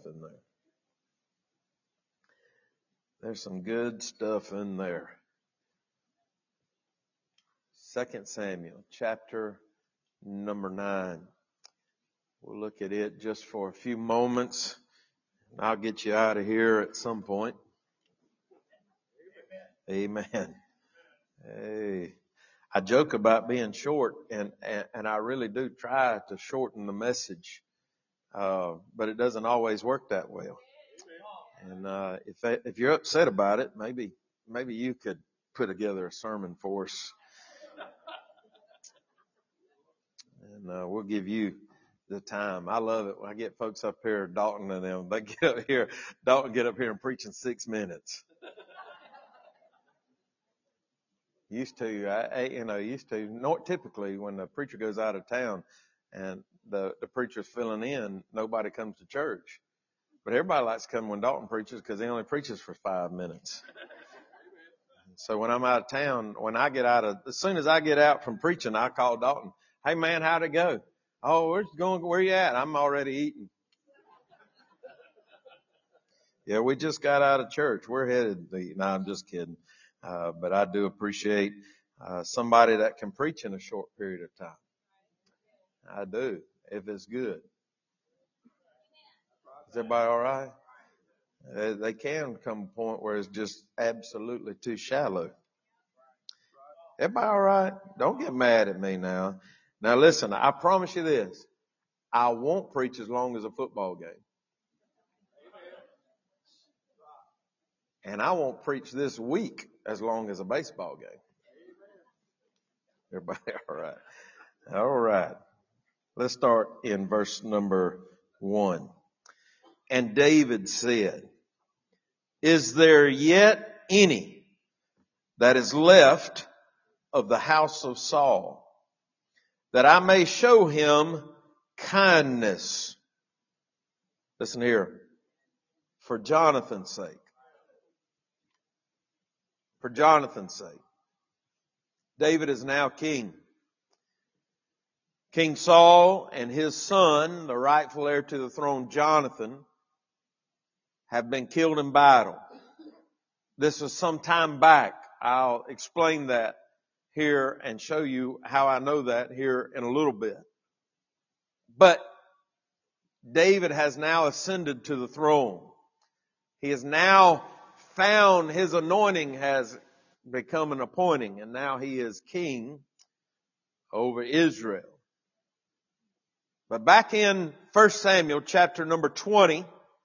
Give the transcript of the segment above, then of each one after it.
in there. There's some good stuff in there. 2 Samuel chapter number 9. We'll look at it just for a few moments. I'll get you out of here at some point. Amen. Hey, I joke about being short, and I really do try to shorten the message, but it doesn't always work that well. And if you're upset about it, maybe you could put together a sermon for us, and we'll give you the time. I love it when I get folks up here, Dalton and them. They get up here, Dalton get up here and preach in 6 minutes. Used to. Typically when the preacher goes out of town and the preacher's filling in, nobody comes to church. But everybody likes to come when Dalton preaches because he only preaches for 5 minutes. So when I'm out of town, as soon as I get out from preaching, I call Dalton. Hey man, how'd it go? Oh, where you at? I'm already eating. Yeah, we just got out of church. We're headed to eat. No, I'm just kidding. But I do appreciate somebody that can preach in a short period of time. I do, if it's good. Is everybody all right? They can come to a point where it's just absolutely too shallow. Everybody all right? Don't get mad at me now. Now listen, I promise you this. I won't preach as long as a football game. And I won't preach this week as long as a baseball game. Everybody all right? All right. Let's start in verse number 1. And David said, is there yet any that is left of the house of Saul, that I may show him kindness? Listen here. For Jonathan's sake. For Jonathan's sake. David is now king. King Saul and his son, the rightful heir to the throne, Jonathan, have been killed in battle. This was some time back. I'll explain that here and show you how I know that here in a little bit. But David has now ascended to the throne. He has now found his anointing has become an appointing, and now he is king over Israel. But back in 1 Samuel chapter number 20,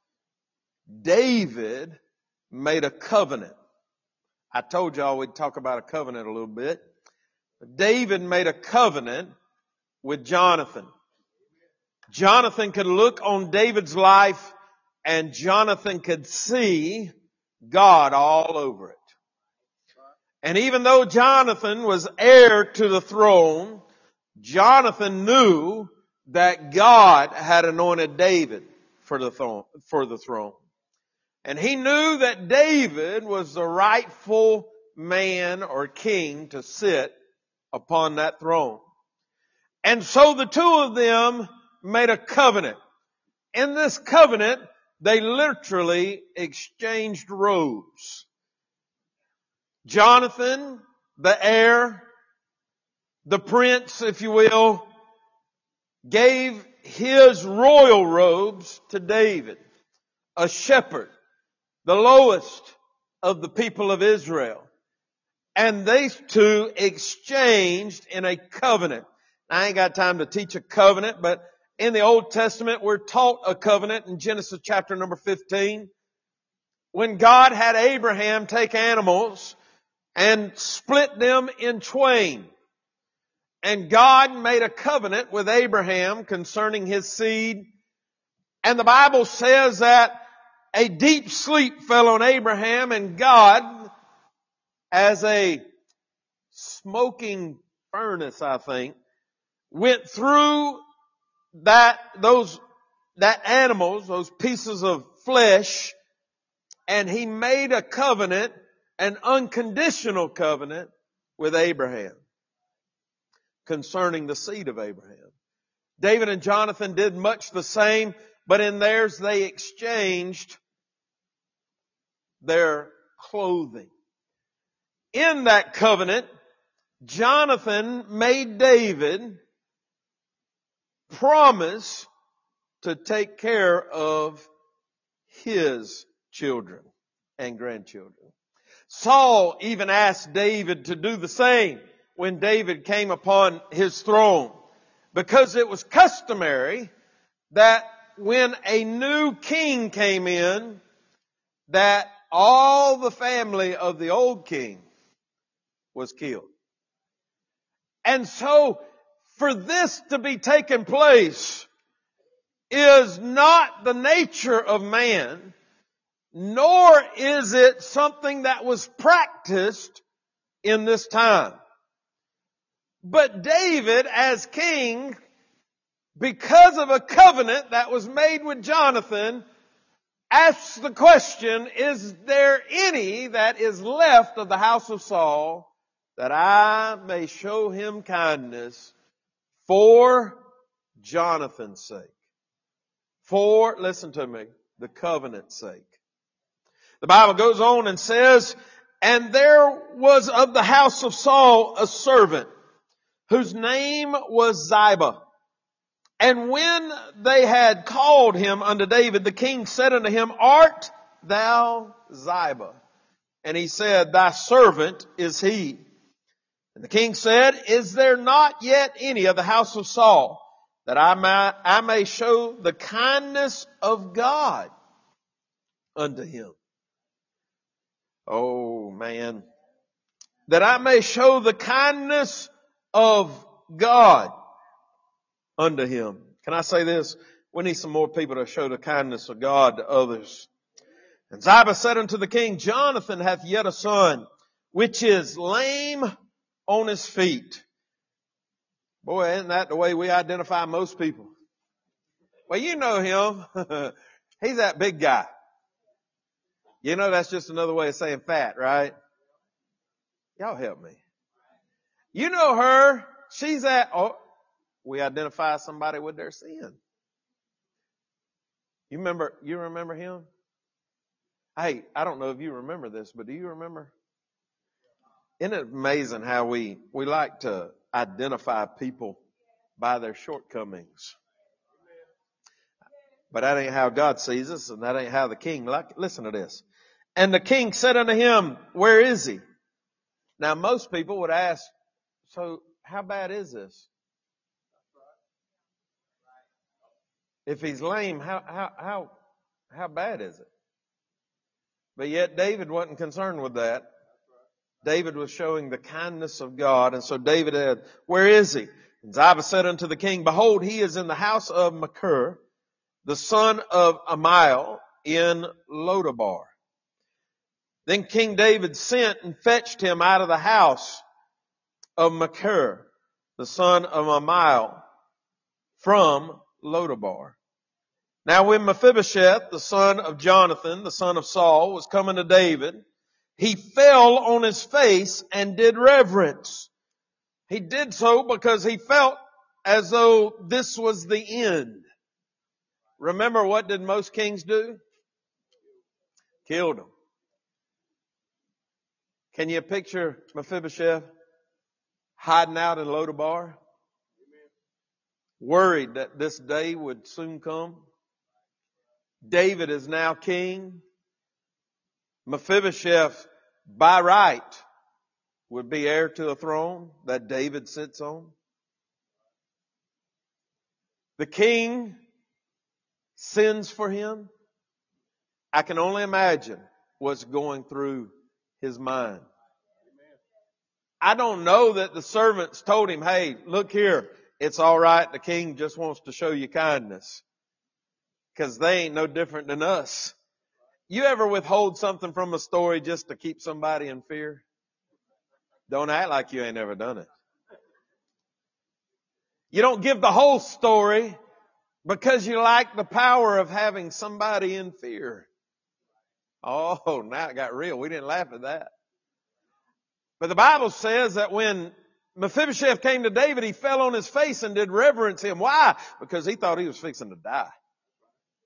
David made a covenant. I told y'all we'd talk about a covenant a little bit. David made a covenant with Jonathan. Jonathan could look on David's life and Jonathan could see God all over it. And even though Jonathan was heir to the throne, Jonathan knew that God had anointed David for the throne. And he knew that David was the rightful man or king to sit upon that throne. And so the two of them made a covenant. In this covenant, they literally exchanged robes. Jonathan, the heir, the prince, if you will, gave his royal robes to David, a shepherd, the lowest of the people of Israel. And these two exchanged in a covenant. I ain't got time to teach a covenant, but in the Old Testament, we're taught a covenant in Genesis chapter number 15. When God had Abraham take animals and split them in twain. And God made a covenant with Abraham concerning his seed. And the Bible says that a deep sleep fell on Abraham, and God, as a smoking furnace, I think, went through those animals, those pieces of flesh, and he made a covenant, an unconditional covenant with Abraham concerning the seed of Abraham. David and Jonathan did much the same. but in theirs they exchanged their clothing. In that covenant, Jonathan made David promise to take care of his children and grandchildren. Saul even asked David to do the same when David came upon his throne, because it was customary that when a new king came in, that all the family of the old king was killed. And so, for this to be taking place is not the nature of man, nor is it something that was practiced in this time. But David, as king, because of a covenant that was made with Jonathan, asks the question, is there any that is left of the house of Saul that I may show him kindness for Jonathan's sake? For, listen to me, the covenant's sake. The Bible goes on and says, and there was of the house of Saul a servant whose name was Ziba. And when they had called him unto David, the king said unto him, Art thou Ziba? And he said, Thy servant is he. And the king said, Is there not yet any of the house of Saul that I may show the kindness of God unto him? Oh man. That I may show the kindness of God unto him. Can I say this? We need some more people to show the kindness of God to others. And Ziba said unto the king, Jonathan hath yet a son, which is lame on his feet. Boy, isn't that the way we identify most people? Well, you know him. He's that big guy. You know that's just another way of saying fat, right? Y'all help me. You know her. She's that. Oh, we identify somebody with their sin. You remember him? Hey, I don't know if you remember this, but do you remember? Isn't it amazing how we like to identify people by their shortcomings? But that ain't how God sees us, and that ain't how the king listen to this. And the king said unto him, Where is he? Now most people would ask, so how bad is this? If he's lame, how bad is it? But yet David wasn't concerned with that. David was showing the kindness of God. And so David said, Where is he? And Ziba said unto the king, Behold, he is in the house of Machir, the son of Amiel, in Lodabar. Then King David sent and fetched him out of the house of Machir, the son of Amiel, from Lodabar. Now when Mephibosheth, the son of Jonathan, the son of Saul, was coming to David, he fell on his face and did reverence. He did so because he felt as though this was the end. Remember, what did most kings do? Killed him. Can you picture Mephibosheth hiding out in Lodabar? Worried that this day would soon come. David is now king. Mephibosheth, by right, would be heir to a throne that David sits on. The king sends for him. I can only imagine what's going through his mind. I don't know that the servants told him, Hey, look here, it's all right. The king just wants to show you kindness. Because they ain't no different than us. You ever withhold something from a story just to keep somebody in fear? Don't act like you ain't ever done it. You don't give the whole story because you like the power of having somebody in fear. Oh, now it got real. We didn't laugh at that. But the Bible says that when Mephibosheth came to David, he fell on his face and did reverence him. Why? Because he thought he was fixing to die.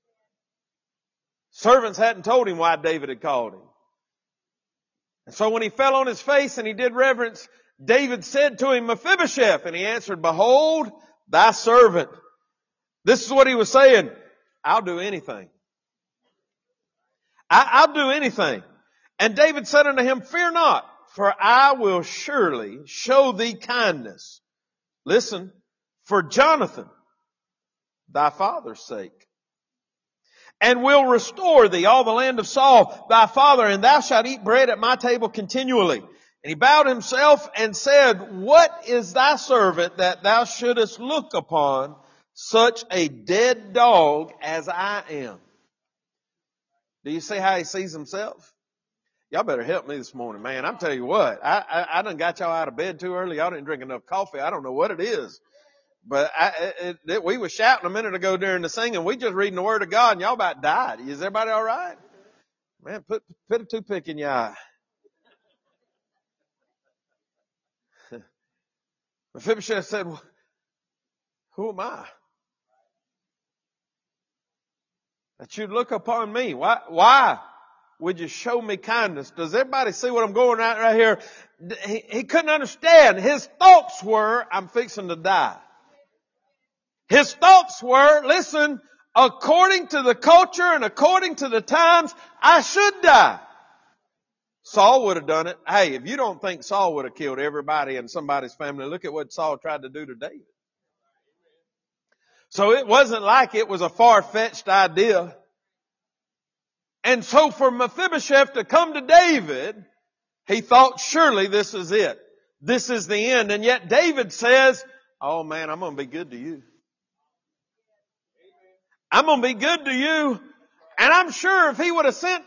Servants hadn't told him why David had called him. And so when he fell on his face and he did reverence, David said to him, Mephibosheth, and he answered, Behold, thy servant. This is what he was saying. I'll do anything. I'll do anything. And David said unto him, Fear not, for I will surely show thee kindness. Listen, for Jonathan, thy father's sake. And will restore thee all the land of Saul, thy father, and thou shalt eat bread at my table continually. And he bowed himself and said, What is thy servant that thou shouldest look upon such a dead dog as I am? Do you see how he sees himself? Y'all better help me this morning, man. I'm telling you what, I done got y'all out of bed too early. Y'all didn't drink enough coffee. I don't know what it is. But we were shouting a minute ago during the singing. We just reading the Word of God and y'all about died. Is everybody all right? Man, put a toothpick in your eye. Mephibosheth said, Who am I? That you'd look upon me. Why would you show me kindness? Does everybody see what I'm going at right here? He couldn't understand. His thoughts were, I'm fixing to die. His thoughts were, listen, according to the culture and according to the times, I should die. Saul would have done it. Hey, if you don't think Saul would have killed everybody in somebody's family, look at what Saul tried to do to David. So it wasn't like it was a far-fetched idea. And so for Mephibosheth to come to David, he thought, surely this is it. This is the end. And yet David says, oh man, I'm going to be good to you. I'm going to be good to you. And I'm sure if he would have sent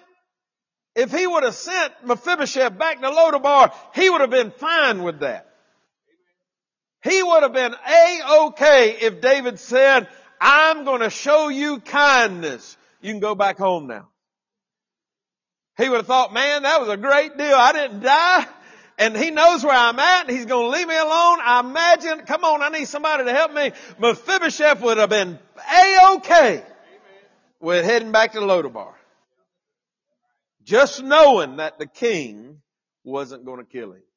Mephibosheth back to Lodabar, he would have been fine with that. He would have been A-okay if David said, I'm going to show you kindness. You can go back home now. He would have thought, man, that was a great deal. I didn't die. And he knows where I'm at. And he's going to leave me alone. I imagine, come on, I need somebody to help me. Mephibosheth would have been A-okay with heading back to Lodabar. Just knowing that the king wasn't going to kill him.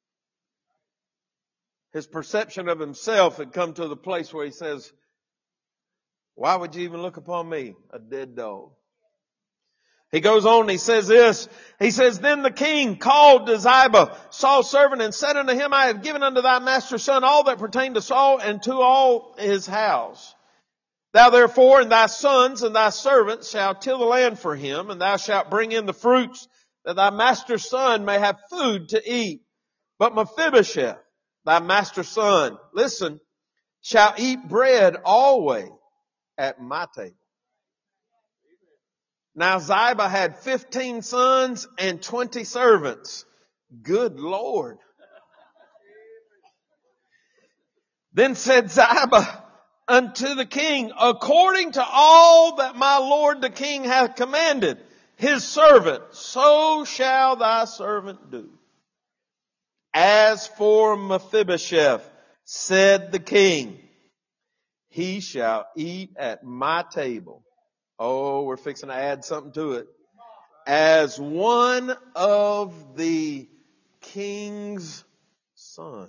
His perception of himself had come to the place where he says, why would you even look upon me, a dead dog? He goes on and he says this. He says, Then the king called to Ziba, Saul's servant, and said unto him, I have given unto thy master's son all that pertained to Saul and to all his house. Thou therefore and thy sons and thy servants shall till the land for him, and thou shalt bring in the fruits, that thy master's son may have food to eat. But Mephibosheth, thy master's son, listen, shall eat bread always at my table. Now Ziba had 15 sons and 20 servants. Good Lord. Then said Ziba unto the king, according to all that my lord the king hath commanded his servant, so shall thy servant do. As for Mephibosheth, said the king, he shall eat at my table. Oh, we're fixing to add something to it. As one of the king's sons.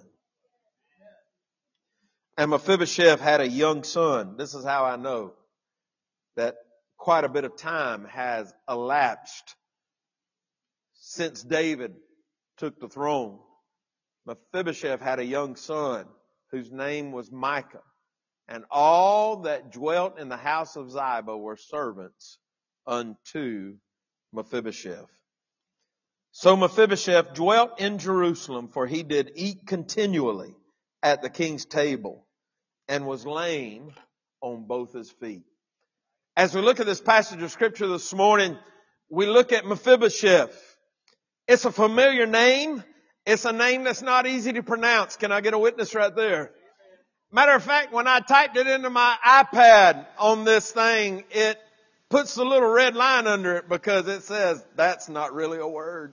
And Mephibosheth had a young son. This is how I know that quite a bit of time has elapsed since David took the throne. Mephibosheth had a young son whose name was Micah. And all that dwelt in the house of Ziba were servants unto Mephibosheth. So Mephibosheth dwelt in Jerusalem, for he did eat continually at the king's table, and was lame on both his feet. As we look at this passage of Scripture this morning, we look at Mephibosheth. It's a familiar name. It's a name that's not easy to pronounce. Can I get a witness right there? Matter of fact, when I typed it into my iPad on this thing, it puts the little red line under it because it says, that's not really a word.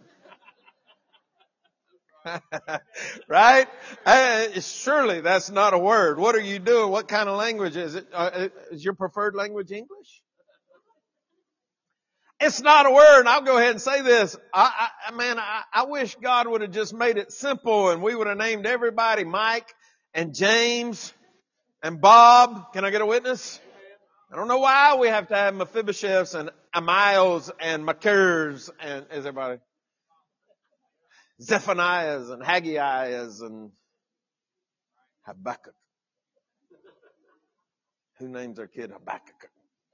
Right? Surely that's not a word. What are you doing? What kind of language is it? Is your preferred language English? It's not a word, and I'll go ahead and say this. I wish God would have just made it simple and we would have named everybody Mike and James and Bob. Can I get a witness? I don't know why we have to have Mephibosheths and Amiels and Makers and is everybody? Zephaniahs and Haggaiahs and Habakkuk. Who names their kid Habakkuk?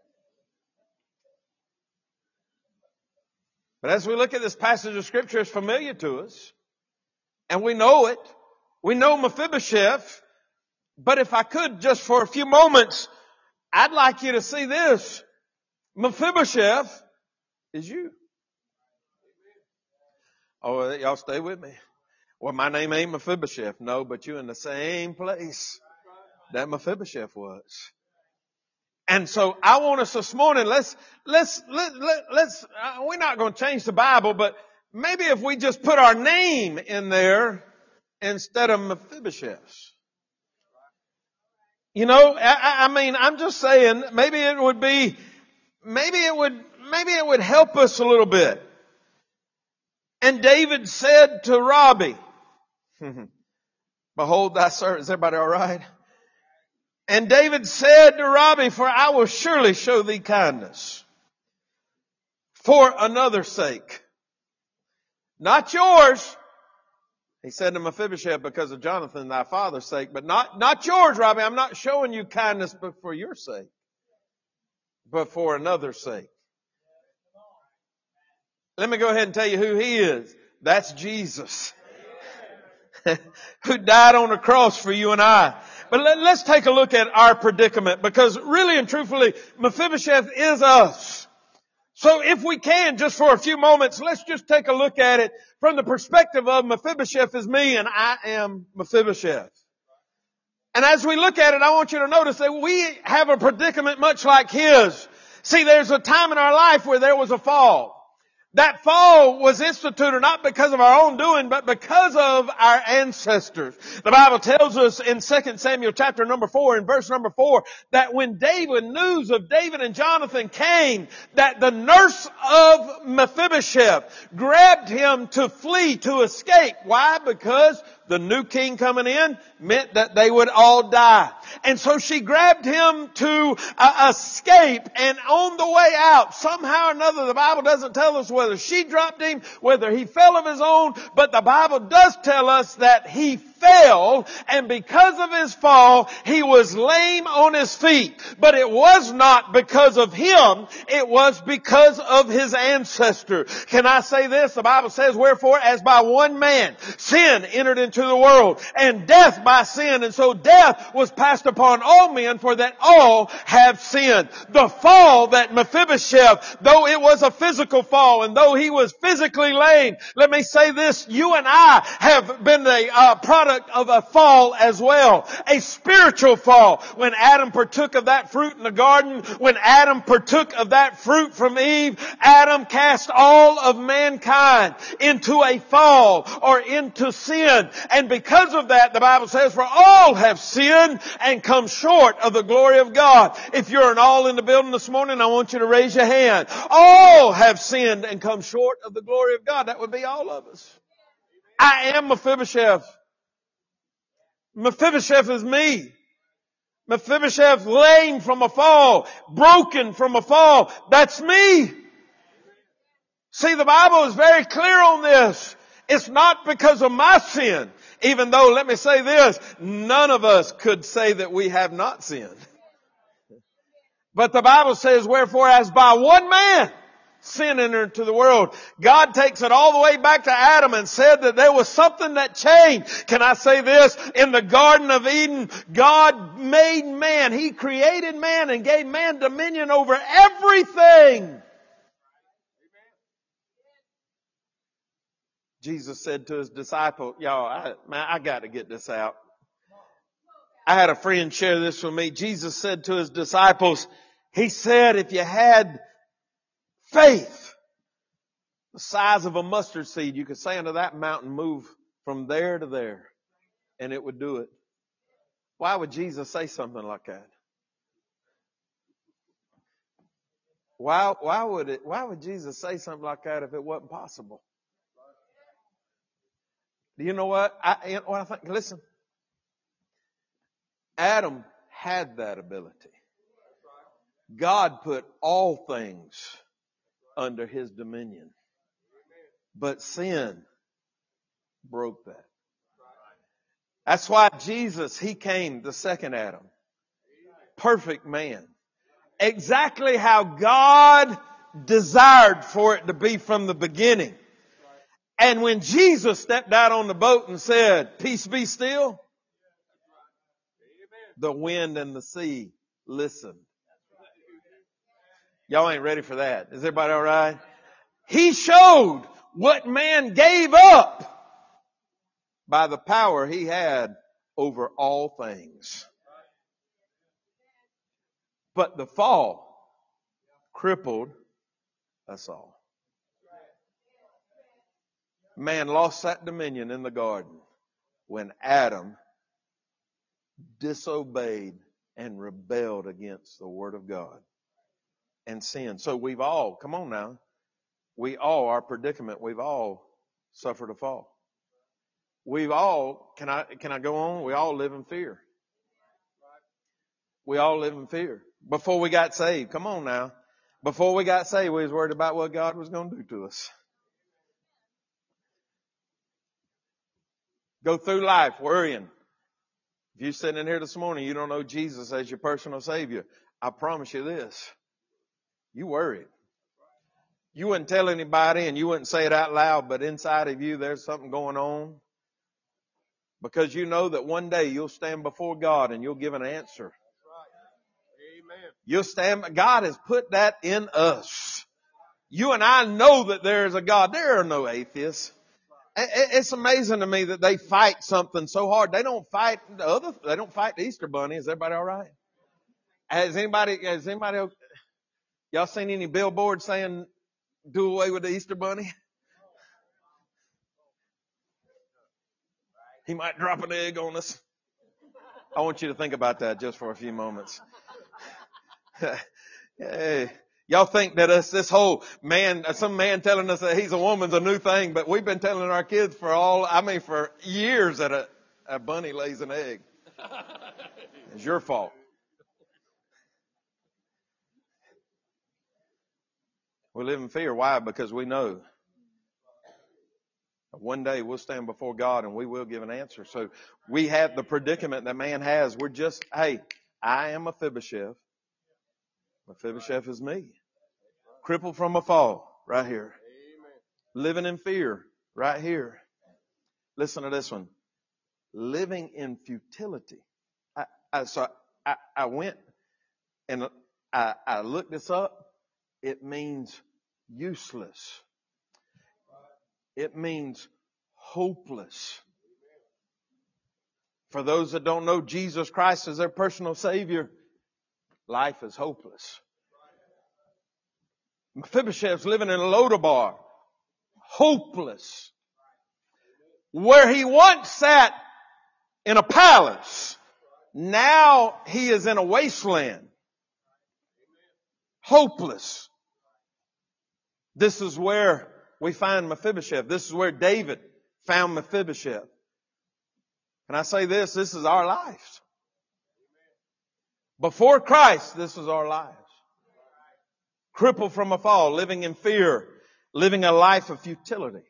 But as we look at this passage of Scripture, it's familiar to us. And we know it. We know Mephibosheth. But if I could, just for a few moments, I'd like you to see this. Mephibosheth is you. Oh, y'all stay with me. Well, my name ain't Mephibosheth. No, but you're in the same place that Mephibosheth was. And so I want us this morning, let's, we're not going to change the Bible, but maybe if we just put our name in there instead of Mephibosheth's. You know, I'm just saying, maybe it would help us a little bit. And David said to Robbie, behold thy servant. Is everybody all right? And David said to Robbie, for I will surely show thee kindness for another's sake. Not yours. He said to Mephibosheth, because of Jonathan, thy father's sake, but not yours, Robbie. I'm not showing you kindness, but for your sake, but for another's sake. Let me go ahead and tell you who he is. That's Jesus. Who died on the cross for you and I. But let's take a look at our predicament, because really and truthfully, Mephibosheth is us. So if we can, just for a few moments, let's just take a look at it from the perspective of Mephibosheth is me and I am Mephibosheth. And as we look at it, I want you to notice that we have a predicament much like his. See, there's a time in our life where there was a fall. That fall was instituted not because of our own doing, but because of our ancestors. The Bible tells us in 2 Samuel chapter number 4 and verse number 4 that when news of David and Jonathan came, that the nurse of Mephibosheth grabbed him to flee, to escape. Why? Because the new king coming in meant that they would all die. And so she grabbed him to escape, and on the way out, somehow or another, the Bible doesn't tell us whether she dropped him, whether he fell of his own, but the Bible does tell us that he fell, and because of his fall, he was lame on his feet. But it was not because of him, it was because of his ancestor. Can I say this? The Bible says, wherefore, as by one man sin entered into the world, and death by sin, and so death was passed upon all men, for that all have sinned. The fall that Mephibosheth, though it was a physical fall, and though he was physically lame, let me say this, you and I have been a product of a fall as well. A spiritual fall. When Adam partook of that fruit in the garden, when Adam partook of that fruit from Eve, Adam cast all of mankind into a fall or into sin. And because of that, the Bible says, for all have sinned and come short of the glory of God. If you're an all in the building this morning, I want you to raise your hand. All have sinned and come short of the glory of God. That would be all of us. I am Mephibosheth. Mephibosheth is me. Mephibosheth lame from a fall, broken from a fall. That's me. See, the Bible is very clear on this. It's not because of my sin. Even though, let me say this, none of us could say that we have not sinned. But the Bible says, wherefore as by one man sin entered into the world. God takes it all the way back to Adam and said that there was something that changed. Can I say this? In the Garden of Eden, God made man. He created man and gave man dominion over everything. Jesus said to his disciples, y'all, I got to get this out. I had a friend share this with me. Jesus said to his disciples, he said, if you had faith the size of a mustard seed, you could say unto that mountain, move from there to there, and it would do it. Why would Jesus say something like that? Why would Jesus say something like that if it wasn't possible? Do you know what? I think, listen, Adam had that ability. God put all things under his dominion. But sin broke that. That's why Jesus, he came, the second Adam. Perfect man. Exactly how God desired for it to be from the beginning. And when Jesus stepped out on the boat and said, "Peace be still," the wind and the sea listened. Y'all ain't ready for that. Is everybody all right? He showed what man gave up by the power he had over all things. But the fall crippled us all. Man lost that dominion in the garden when Adam disobeyed and rebelled against the Word of God and sinned. So we've all, come on now, our predicament, we've all suffered a fall. We've all, can I go on? We all live in fear. We all live in fear. Before we got saved, come on now. Before we got saved, we was worried about what God was going to do to us. Go through life worrying. If you're sitting in here this morning, you don't know Jesus as your personal Savior, I promise you this. You worried. You wouldn't tell anybody and you wouldn't say it out loud, but inside of you there's something going on. Because you know that one day you'll stand before God and you'll give an answer. You'll stand, God has put that in us. You and I know that there is a God. There are no atheists. It's amazing to me that they fight something so hard. They don't fight the Easter Bunny. Is everybody all right? Has anybody, y'all seen any billboards saying, "Do away with the Easter Bunny"? He might drop an egg on us. I want you to think about that just for a few moments. Hey, y'all think that this whole man, some man telling us that he's a woman's a new thing, but we've been telling our kids for years that a bunny lays an egg. It's your fault. We live in fear. Why? Because we know one day we'll stand before God and we will give an answer. So we have the predicament that man has. We're just, hey, I am Mephibosheth. Mephibosheth is me. Crippled from a fall, right here. Living in fear, right here. Listen to this one. Living in futility. I went and I looked this up. It means useless. It means hopeless. For those that don't know Jesus Christ as their personal Savior, life is hopeless. Mephibosheth's living in Lodabar. Hopeless. Where he once sat in a palace, now he is in a wasteland. Hopeless. This is where we find Mephibosheth. This is where David found Mephibosheth. Can I say this? This is our lives. Before Christ, this is our lives. Crippled from a fall, living in fear, living a life of futility.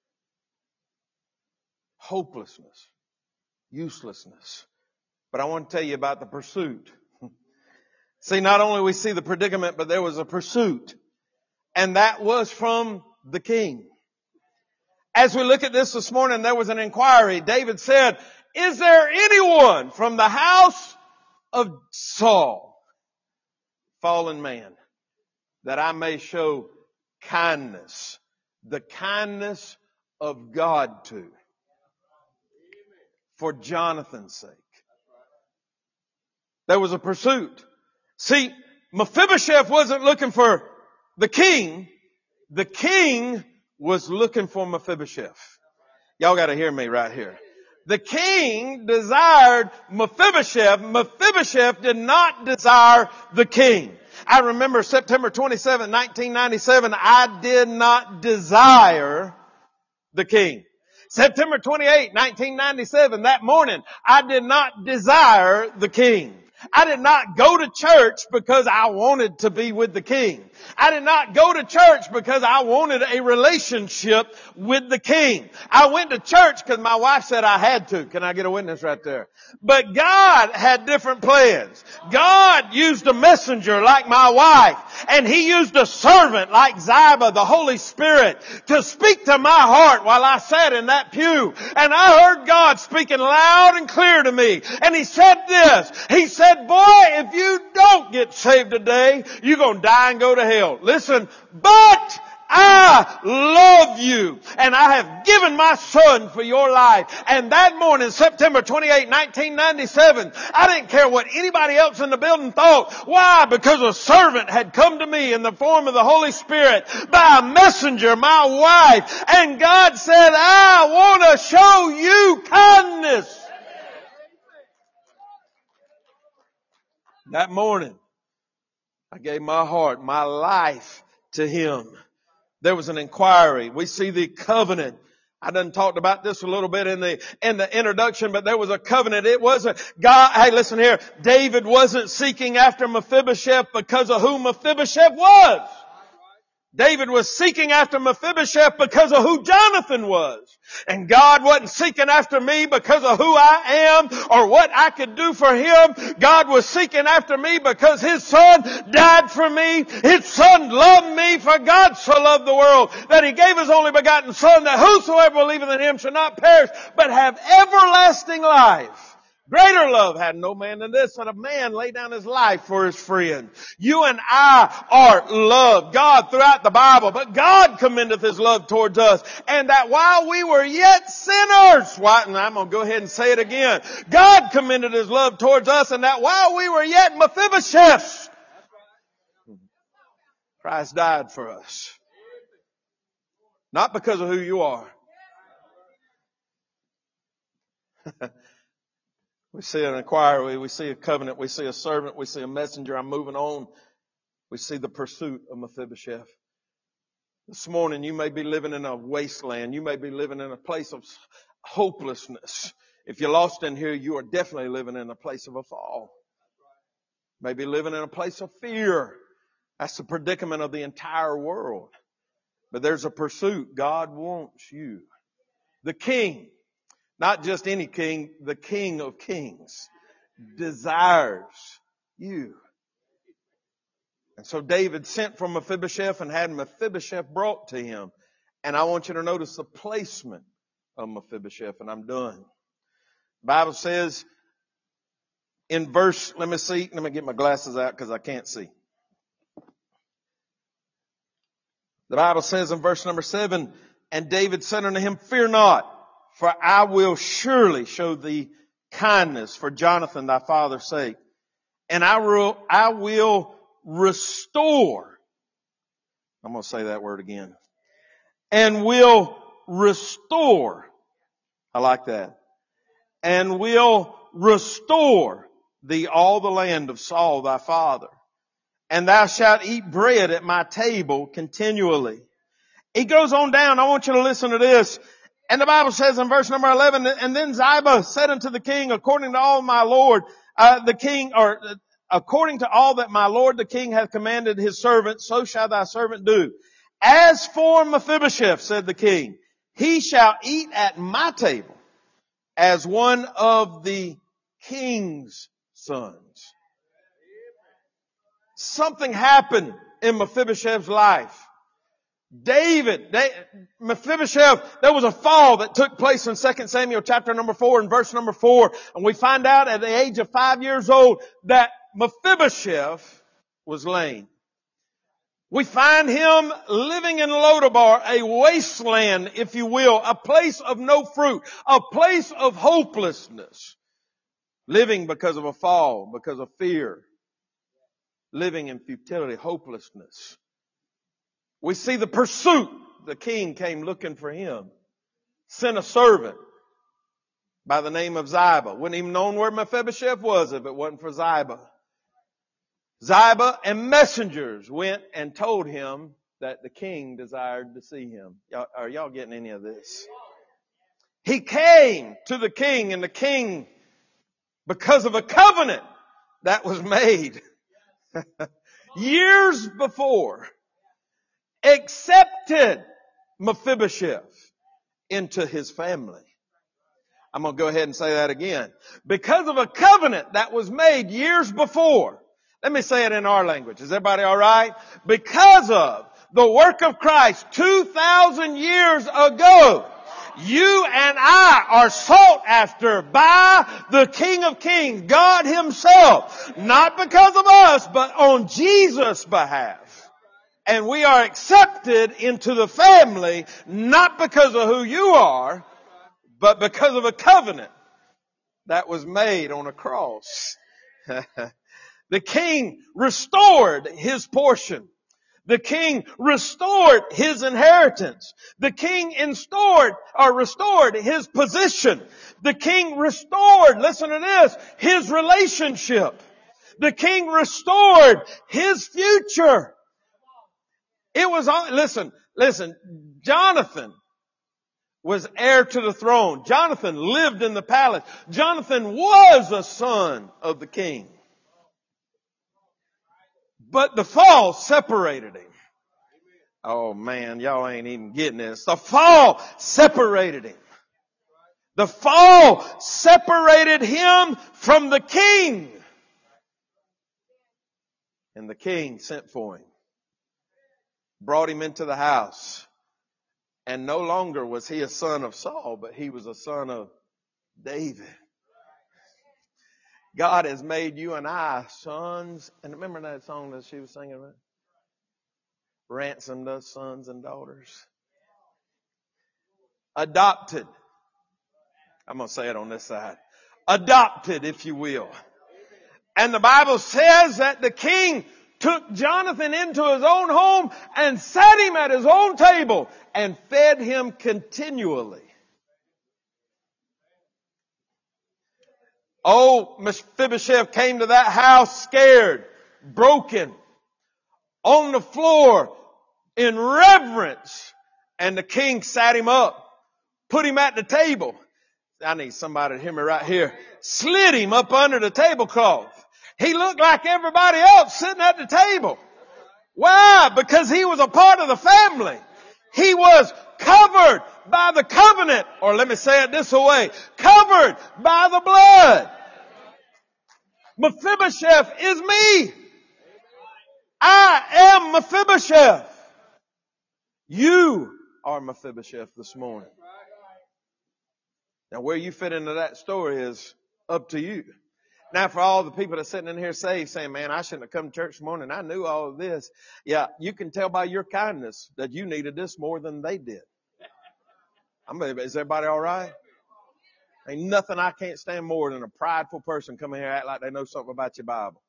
Hopelessness. Uselessness. But I want to tell you about the pursuit. See, not only we see the predicament, but there was a pursuit. And that was from the king. As we look at this morning, there was an inquiry. David said, "Is there anyone from the house of Saul, fallen man, that I may show kindness, the kindness of God to, for Jonathan's sake?" There was a pursuit. See, Mephibosheth wasn't looking for the king. The king was looking for Mephibosheth. Y'all got to hear me right here. The king desired Mephibosheth. Mephibosheth did not desire the king. I remember September 27, 1997, I did not desire the king. September 28, 1997, that morning, I did not desire the king. I did not go to church because I wanted to be with the king. I did not go to church because I wanted a relationship with the king. I went to church because my wife said I had to. Can I get a witness right there? But God had different plans. God used a messenger like my wife, and He used a servant like Ziba, the Holy Spirit, to speak to my heart while I sat in that pew. And I heard God speaking loud and clear to me. And He said this. He said, boy, if you don't get saved today, you're going to die and go to hell. Listen, but I love you, and I have given my son for your life. And that morning, September 28, 1997, I didn't care what anybody else in the building thought. Why? Because a servant had come to me in the form of the Holy Spirit by a messenger, my wife. And God said, I want to show you kindness. That morning, I gave my heart, my life to Him. There was an inquiry. We see the covenant. I done talked about this a little bit in the introduction, but there was a covenant. It wasn't God. Hey, listen here. David wasn't seeking after Mephibosheth because of who Mephibosheth was. David was seeking after Mephibosheth because of who Jonathan was. And God wasn't seeking after me because of who I am or what I could do for Him. God was seeking after me because His Son died for me. His Son loved me, for God so loved the world that He gave His only begotten Son, that whosoever believeth in Him shall not perish but have everlasting life. Greater love had no man than this, that a man lay down his life for his friend. You and I are loved. God throughout the Bible, but God commendeth His love towards us. And that while we were yet sinners, and I'm going to go ahead and say it again. God commended His love towards us, and that while we were yet Mephibosheths, Christ died for us. Not because of who you are. We see an inquiry, we see a covenant, we see a servant, we see a messenger. I'm moving on. We see the pursuit of Mephibosheth. This morning you may be living in a wasteland. You may be living in a place of hopelessness. If you're lost in here, you are definitely living in a place of a fall. Maybe living in a place of fear. That's the predicament of the entire world. But there's a pursuit. God wants you. The King. Not just any king, the King of Kings desires you. And so David sent for Mephibosheth and had Mephibosheth brought to him. And I want you to notice the placement of Mephibosheth, and I'm done. The Bible says in verse, let me get my glasses out because I can't see. The Bible says in verse number 7, and David said unto him, fear not. For I will surely show thee kindness for Jonathan thy father's sake. And I will restore. I'm going to say that word again. And will restore. I like that. And will restore thee all the land of Saul thy father. And thou shalt eat bread at my table continually. He goes on down. I want you to listen to this. And the Bible says in verse number 11, and then Ziba said unto the king, according to all my lord, according to all that my lord the king hath commanded his servant, so shall thy servant do. As for Mephibosheth, said the king, he shall eat at my table as one of the king's sons. Something happened in Mephibosheth's life. Mephibosheth, there was a fall that took place in 2 Samuel chapter number 4 and verse number 4. And we find out at the age of 5 years old that Mephibosheth was lame. We find him living in Lodabar, a wasteland, if you will, a place of no fruit, a place of hopelessness. Living because of a fall, because of fear. Living in futility, hopelessness. We see the pursuit. The king came looking for him. Sent a servant by the name of Ziba. Wouldn't even known where Mephibosheth was if it wasn't for Ziba. Ziba and messengers went and told him that the king desired to see him. Are y'all getting any of this? He came to the king, and the king, because of a covenant that was made years before, accepted Mephibosheth into his family. I'm going to go ahead and say that again. Because of a covenant that was made years before. Let me say it in our language. Is everybody all right? Because of the work of Christ 2,000 years ago, you and I are sought after by the King of Kings, God Himself. Not because of us, but on Jesus' behalf. And we are accepted into the family, not because of who you are, but because of a covenant that was made on a cross. The king restored his portion. The king restored his inheritance. The king restored his position. The king restored, listen to this, his relationship. The king restored his future. It was, listen, Jonathan was heir to the throne. Jonathan lived in the palace. Jonathan was a son of the king. But the fall separated him. Oh man, y'all ain't even getting this. The fall separated him. The fall separated him from the king. And the king sent for him. Brought him into the house. And no longer was he a son of Saul, but he was a son of David. God has made you and I sons. And remember that song that she was singing about? Ransomed us sons and daughters. Adopted. I'm going to say it on this side. Adopted, if you will. And the Bible says that the king took Jonathan into his own home and sat him at his own table and fed him continually. Oh, Mephibosheth came to that house scared, broken, on the floor in reverence. And the king sat him up, put him at the table. I need somebody to hear me right here. Slid him up under the tablecloth. He looked like everybody else sitting at the table. Why? Because he was a part of the family. He was covered by the covenant. Or let me say it this way. Covered by the blood. Mephibosheth is me. I am Mephibosheth. You are Mephibosheth this morning. Now where you fit into that story is up to you. Now for all the people that are sitting in here saved saying, man, I shouldn't have come to church this morning. I knew all of this. Yeah, you can tell by your kindness that you needed this more than they did. Is everybody all right? Ain't nothing I can't stand more than a prideful person coming here and act like they know something about your Bible.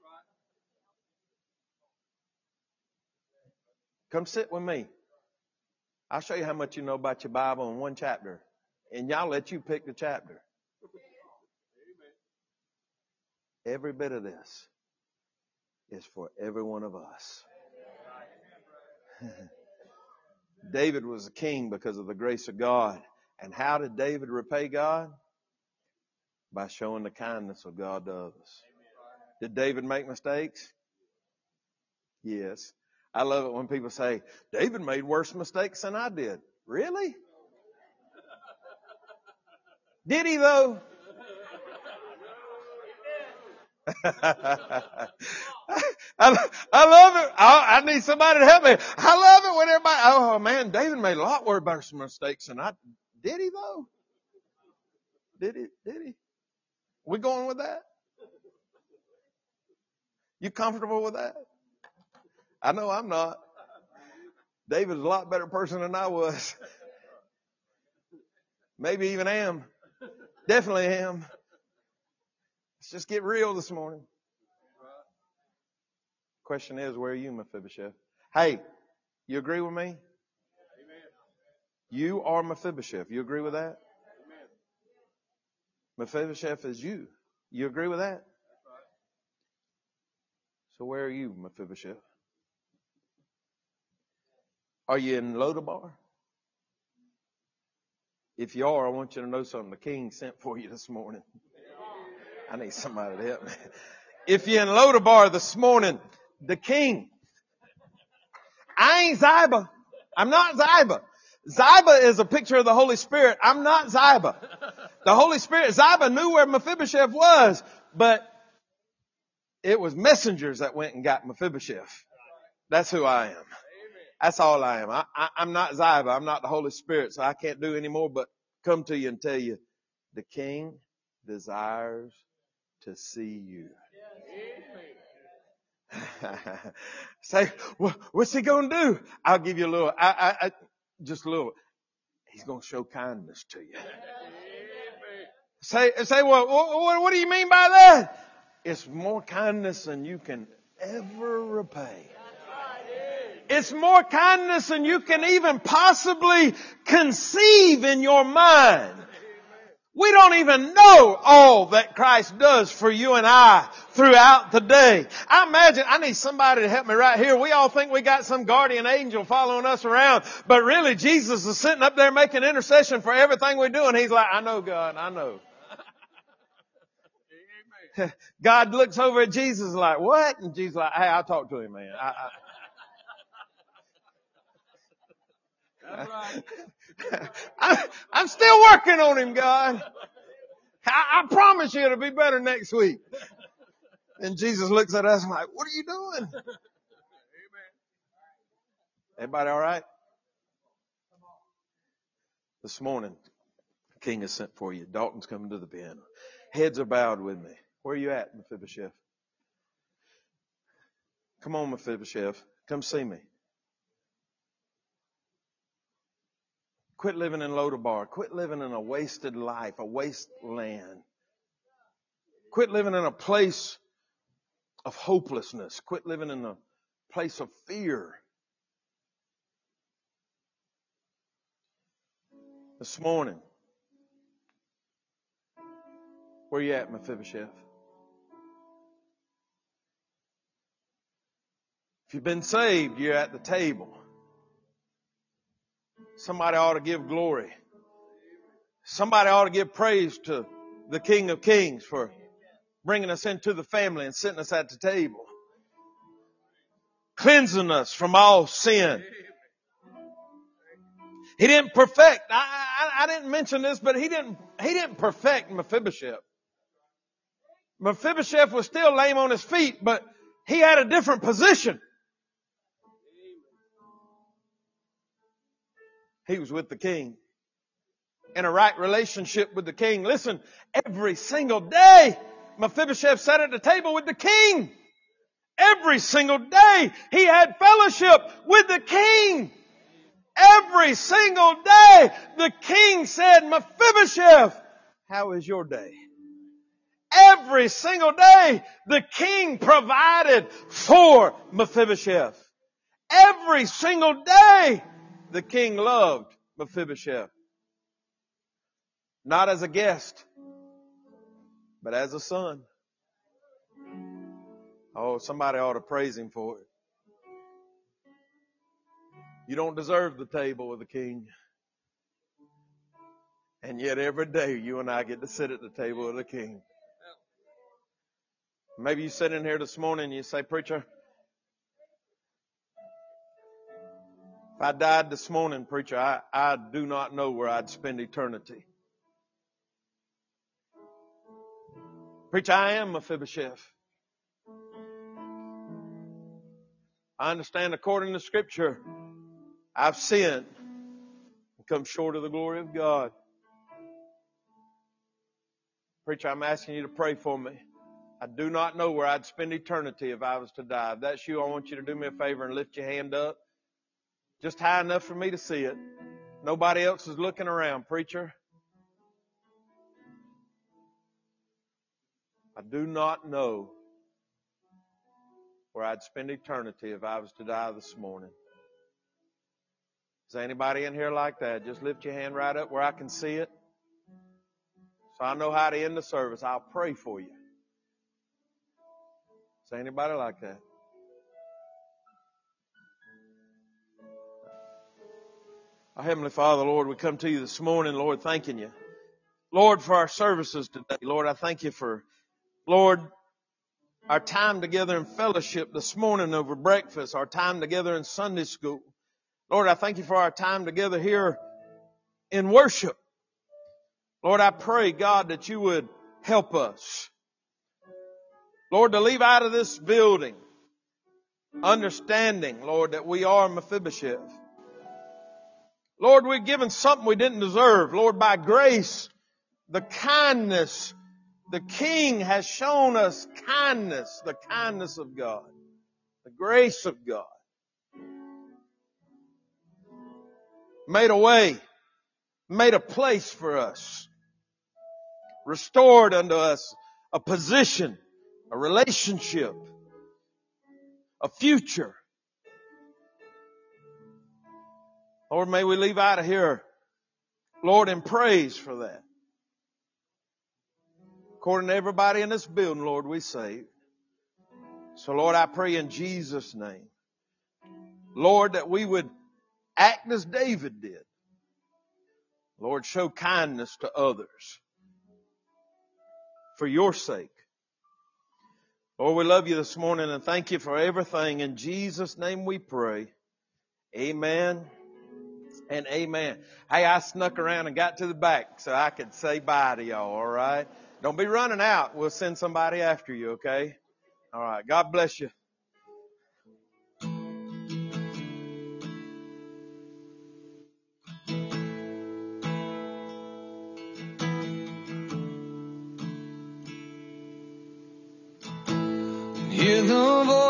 Come sit with me. I'll show you how much you know about your Bible in one chapter. And y'all let you pick the chapter. Every bit of this is for every one of us. David was a king because of the grace of God. And how did David repay God? By showing the kindness of God to others. Did David make mistakes? Yes. I love it when people say, David made worse mistakes than I did. Really? Did he though? I love it. I need somebody to help me. I love it when everybody, oh man, David made a lot worse mistakes than I did. He though? Did he? We going with that? You comfortable with that? I know I'm not. David's a lot better person than I was. Maybe even am. Definitely am. Let's just get real this morning. Question is, where are you, Mephibosheth? Hey, you agree with me? Amen. You are Mephibosheth. You agree with that? Amen. Mephibosheth is you. You agree with that? So where are you, Mephibosheth? Are you in Lodabar? If you are, I want you to know something. The king sent for you this morning. I need somebody to help me. If you're in Lodabar this morning, the king. I ain't Ziba. I'm not Ziba. Ziba is a picture of the Holy Spirit. I'm not Ziba. The Holy Spirit, Ziba knew where Mephibosheth was, but it was messengers that went and got Mephibosheth. That's who I am. That's all I am. I'm not Ziba. I'm not the Holy Spirit, so I can't do any more but come to you and tell you, the king desires to see you. Say, what's he going to do? I'll give you a little, just a little. He's going to show kindness to you. Say, well, what do you mean by that? It's more kindness than you can ever repay. It's more kindness than you can even possibly conceive in your mind. We don't even know all that Christ does for you and I throughout the day. I need somebody to help me right here. We all think we got some guardian angel following us around, but really Jesus is sitting up there making intercession for everything we do, and He's like, I know, God, I know. God looks over at Jesus like, what? And Jesus like, hey, I'll talk to him, man. I'm still working on him, God. I promise you it'll be better next week. And Jesus looks at us like, what are you doing? Everybody all right? This morning, the king has sent for you. Dalton's coming to the piano. Heads are bowed with me. Where are you at, Mephibosheth? Come on, Mephibosheth. Come see me. Quit living in Lodabar. Quit living in a wasted life, a wasteland. Quit living in a place of hopelessness. Quit living in a place of fear. This morning, where you at, Mephibosheth? If you've been saved, you're at the table. Somebody ought to give glory. Somebody ought to give praise to the King of Kings for bringing us into the family and sitting us at the table. Cleansing us from all sin. He didn't perfect. I didn't mention this, but he didn't perfect Mephibosheth. Mephibosheth was still lame on his feet, but he had a different position. He was with the king. In a right relationship with the king. Listen, every single day, Mephibosheth sat at the table with the king. Every single day, he had fellowship with the king. Every single day, the king said, Mephibosheth, how is your day? Every single day, the king provided for Mephibosheth. Every single day, the king loved Mephibosheth. Not as a guest, but as a son. Oh, somebody ought to praise him for it. You don't deserve the table of the king. And yet every day you and I get to sit at the table of the king. Maybe you sit in here this morning and you say, preacher, if I died this morning, preacher, I do not know where I'd spend eternity. Preacher, I am Mephibosheth. I understand according to Scripture, I've sinned and come short of the glory of God. Preacher, I'm asking you to pray for me. I do not know where I'd spend eternity if I was to die. If that's you, I want you to do me a favor and lift your hand up. Just high enough for me to see it. Nobody else is looking around, preacher. I do not know where I'd spend eternity if I was to die this morning. Is there anybody in here like that? Just lift your hand right up where I can see it. So I know how to end the service. I'll pray for you. Is there anybody like that? Our Heavenly Father, Lord, we come to you this morning, Lord, thanking you. Lord, for our services today. Lord, I thank you for, Lord, our time together in fellowship this morning over breakfast, our time together in Sunday school. Lord, I thank you for our time together here in worship. Lord, I pray, God, that you would help us. Lord, to leave out of this building, understanding, Lord, that we are Mephibosheth. Lord, we're given something we didn't deserve. Lord, by grace, the kindness, the King has shown us kindness, the kindness of God, the grace of God. Made a way, made a place for us, restored unto us a position, a relationship, a future. Lord, may we leave out of here, Lord, in praise for that. According to everybody in this building, Lord, we saved. So, Lord, I pray in Jesus' name, Lord, that we would act as David did. Lord, show kindness to others for your sake. Lord, we love you this morning and thank you for everything. In Jesus' name we pray. Amen and amen. Hey, I snuck around and got to the back so I could say bye to y'all, all right? Don't be running out. We'll send somebody after you, okay? All right. God bless you. Hear the voice